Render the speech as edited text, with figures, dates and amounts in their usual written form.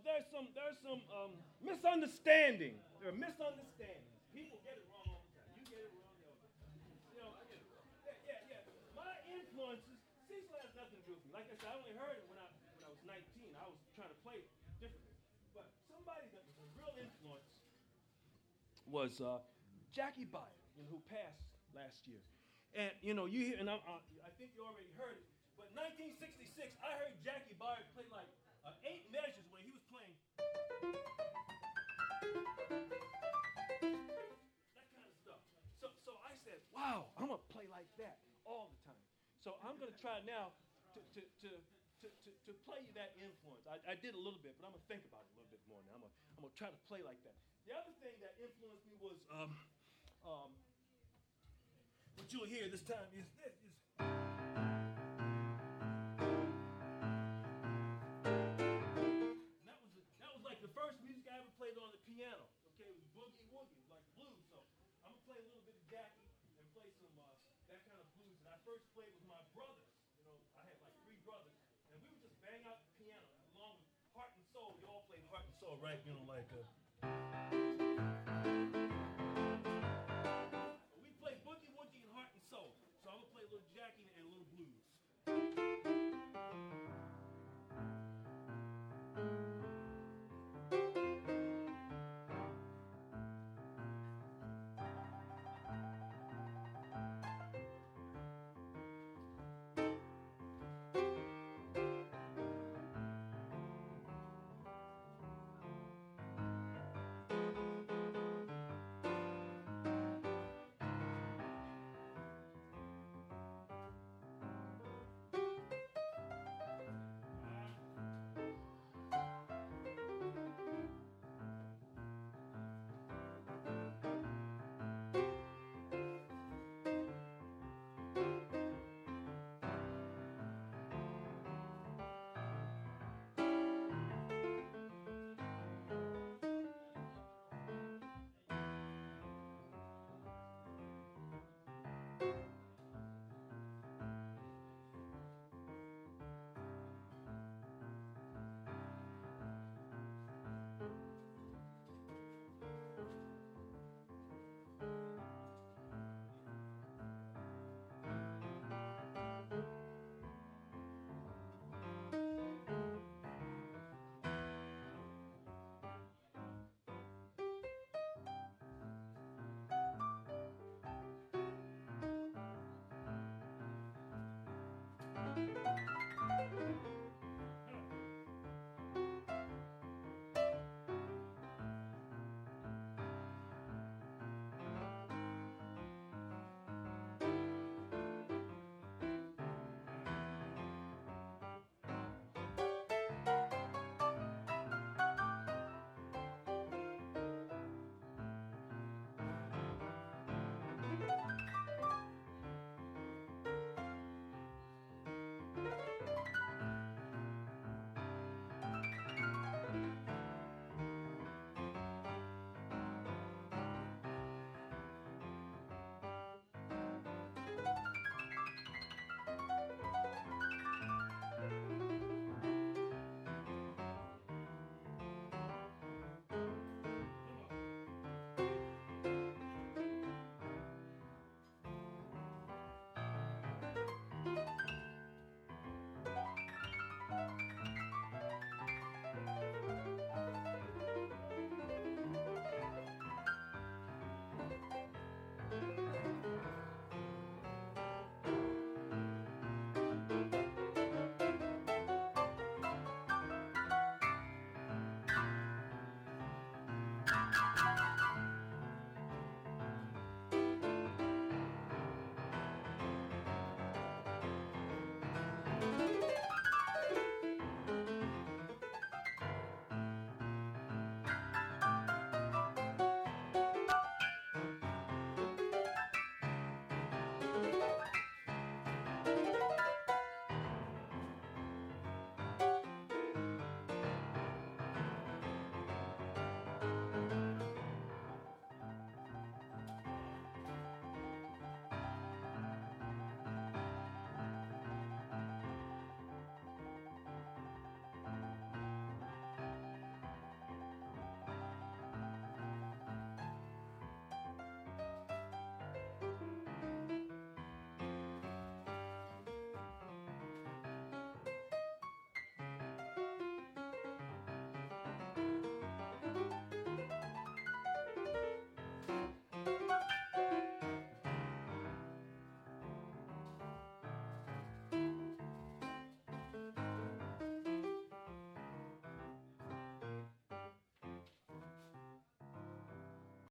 there's some misunderstanding. There are misunderstandings. People get it wrong all the time. You get it wrong, I get it wrong. Yeah. My influences, Cecil has nothing to do with me. Like I said, I only heard it when I was 19. I was trying to play differently. But somebody that was a real influence was Jackie Byard, who passed last year. And you hear, and I think you already heard it. But 1966, I heard Jackie Byard play like 8 measures when he was playing that kind of stuff. So I said, wow, I'm gonna play like that all the time. So I'm gonna try now to play that influence. I did a little bit, but I'm gonna think about it a little bit more now. I'm gonna try to play like that. The other thing that influenced me was what you'll hear this time is this. And that was like the first music I ever played on the piano. Okay, it was boogie woogie, it was like blues. So I'm gonna play a little bit of Jackie and play some that kind of blues. And I first played with my brothers. I had like 3 brothers, and we would just bang out the piano along with Heart and Soul. You all played Heart and Soul, right? Like.